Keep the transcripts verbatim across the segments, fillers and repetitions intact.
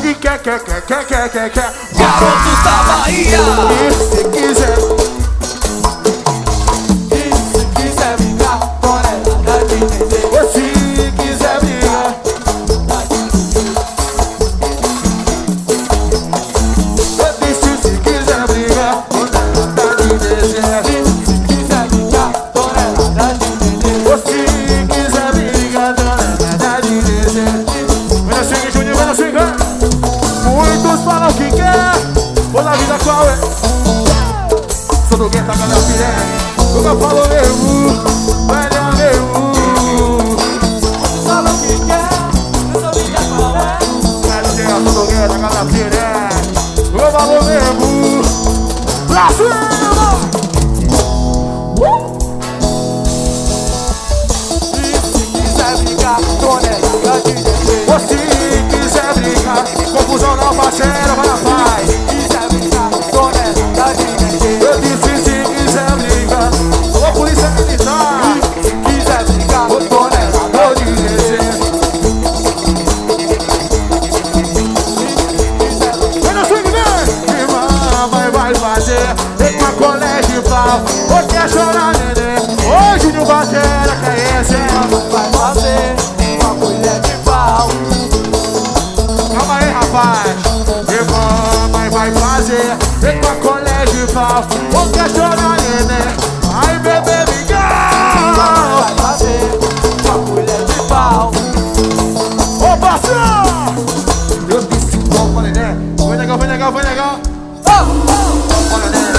E quer, quer, quer, quer, quer, quer, quer. Garotos da Bahia. E se quiser. E se quiser brincar, tonelada de nenê. Ou se quiser brigar. Eu disse se quiser brigar, tonelada de desejo. E se quiser brincar, tonelada de nenê. Ou se quiser brigar, tonelada de desejo. Vem na swing, Júnior, vem na swing. Muitos falam que quer, ou na vida qual é? Sou do gueto, cada piré. Como eu falo mesmo, velha mesmo. Falam que quer, eu sou vida qual é? Sou do gueto, cada piré. Como eu falo mesmo. Pra cima! E se quiser brincar, tonelada de nenê. Ou se quiser brigar, confusão não parceiro, vai na paz. Se quiser brincar, tonelada de nenê. Eu disse se quiser brigar, alô polícia militar. Se quiser brincar, tonelada Vou te dizer. Vai na swing, vem! Irmã, vai, vai fazer. Vem com a colégio pau. Ou quer chorar, neném? Hoje no batera, quer esse? vai fazer uma colher de pau. Calma aí, rapaz. Irmã, vai, vai fazer. Vem com a colégio pau. Ou quer chorar, neném? Ai, bebê, ligar. Vai fazer uma colher de pau. Ô, parceiro! Eu disse como, neném. Foi legal, foi legal, foi legal. Olha, neném.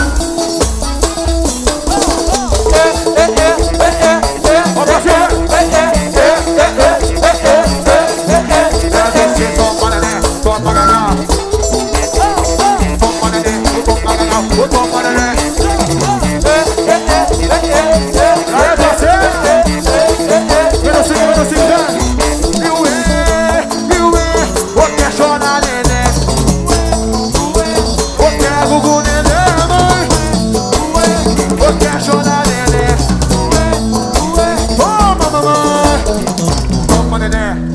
É, é, é, é, é, é. Ô, parceiro! É, é, é, é, é, é, é, é, Eu disse toma, neném. Toma, gagal. Toma, neném. Toma, gagal. Ô, toma, neném. Aí, parceiro! Vem no swing, vem no swing, vem. Viu, é, viu, é. Ô, quer chorar, neném? Ô, quer gugu, neném, mãe? Ô, quer chorar, neném? Toma, mamãe. Toma, neném.